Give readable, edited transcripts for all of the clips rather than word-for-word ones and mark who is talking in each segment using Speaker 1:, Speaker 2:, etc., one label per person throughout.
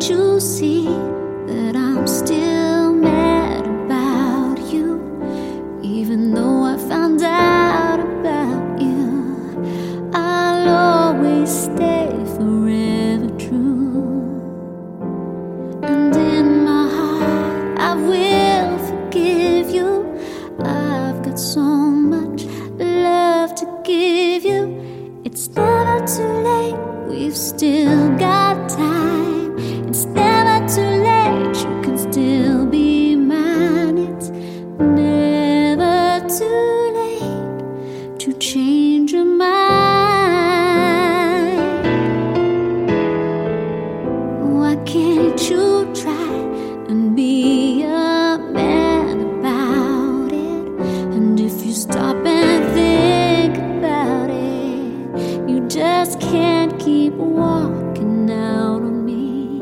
Speaker 1: you see that I'm still mad about you, even though I found out about you? I'll always stay forever true, and in my heart I will forgive you. I've got so much love to give you. It's never too late, we've still got time. It's never too late, you can still be mine. It's never too late to change your mind. Why can't you try and be a man about it? And if you stop and think about it, you just can't keep walking out on me.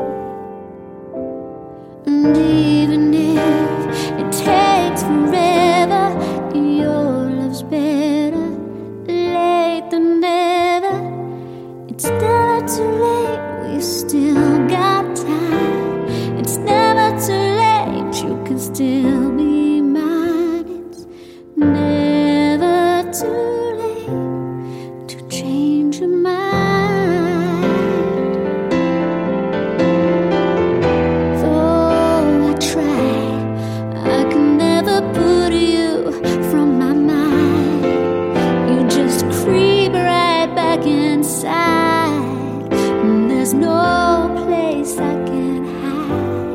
Speaker 1: And even if it takes forever, your love's better late than never. It's never too late, we've still got time. It's never too late, you can still be mine. It's never too late to change your mind. Though I try, I can never put you from my mind. You just creep right back inside, and there's no place I can hide.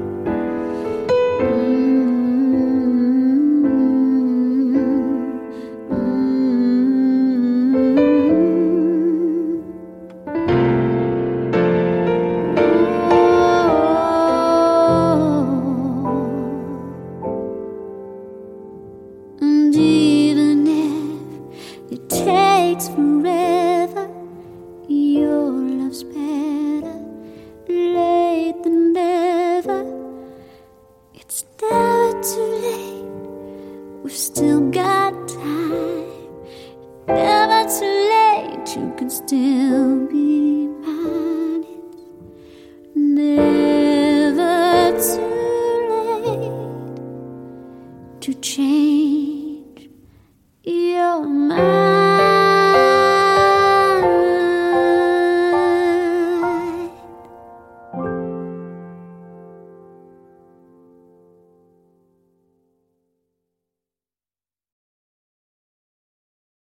Speaker 1: And even if it takes forever, your love's better late than never. It's never too late, we've still got time. Never too late, you can still be mine. It's never too late to change your mind.